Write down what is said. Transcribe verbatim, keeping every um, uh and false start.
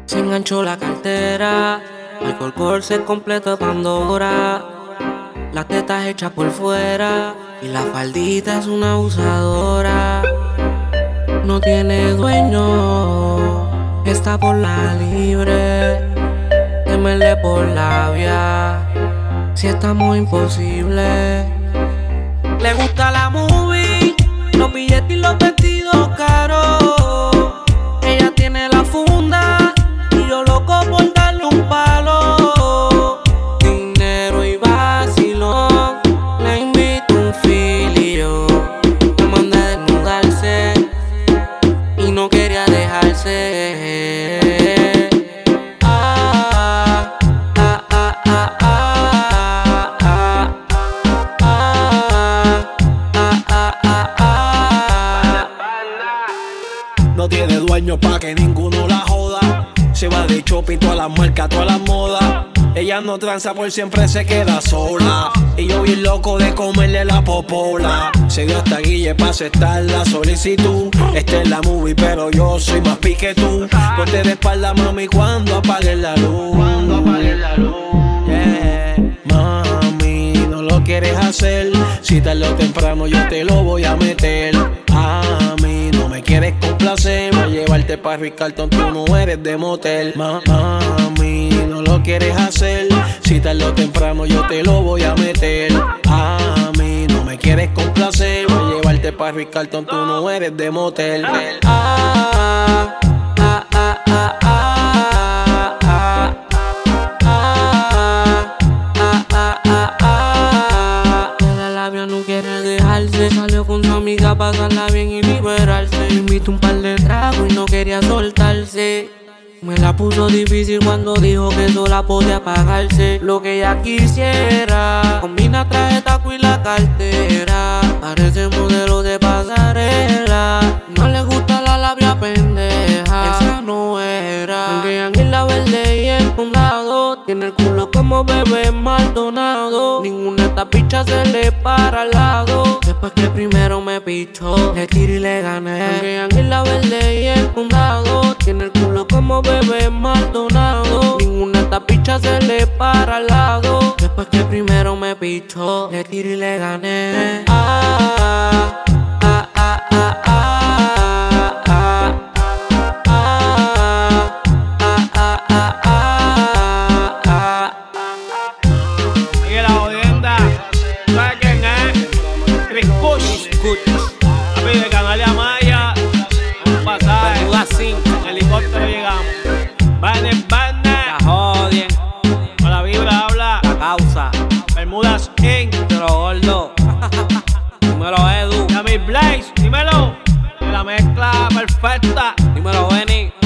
Se enganchó la cartera, Michael Kors completo de Pandora. Las tetas hechas por fuera y la faldita es una abusadora. No tiene dueño, está por la libre. Temerle por la vía, si estamos imposible. Le gusta la movie, los billetes y los vestidos caros. Ella tiene la funda y yo loco por darle un palo. Dinero y vacilón, le invito un filio. Me manda a desnudarse y no quería dejarse. No tiene dueño pa' que ninguno la joda. Se va de shopping, todas las marcas, todas las modas. Ella no tranza, por siempre se queda sola. Y yo bien loco de comerle la popola. Se dio hasta Guille pa' aceptar la solicitud. Esta es la movie, pero yo soy más pique tú. Ponte de espalda, mami, cuando apagues la luz. Cuando apagues la luz, yeah. Mami, no lo quieres hacer. Si tarde o temprano yo te lo voy a meter. A mí no me quieres complacer, voy a llevarte pa' Ricarton, tú no eres de motel. Ma Mami, no lo quieres hacer. Si tarde o temprano yo te lo voy a meter. A mí no me quieres complacer, voy a llevarte pa' Ricarton, tú no eres de motel. Ah, ah, ah, ah, ah. Salió con su amiga a pasarla bien y liberarse. Le invitó un par de tragos y no quería soltarse. Me la puso difícil cuando dijo que sola podía pagarse lo que ella quisiera. Combina traje, taco y la cartera. Parece modelo de pasarela. No le gusta la labia pendeja, esa no era. Janguean en la verde y el condado. Tiene el culo como bebé Maldonado. Ninguna de estas bichas se le para al lado. Después que primero me pichó, le tiré y le gané. Janguean en la verde y el condado. Tiene el culo como bebé Maldonado. Ninguna de estas bichas se le para al lado. Después que primero me pichó, le tiré y le gané. Ah, ah, ah, ah, ah. Papi, de Canal de Amaya, un pasaje, en helicóptero llegamos. Van en banda, La jodien, con la vibra habla, la causa, Bermudas Incorporated. pero gordo. Dímelo, Edu. Yami Blaze, dímelo. De la mezcla perfecta. Dímelo, Benny.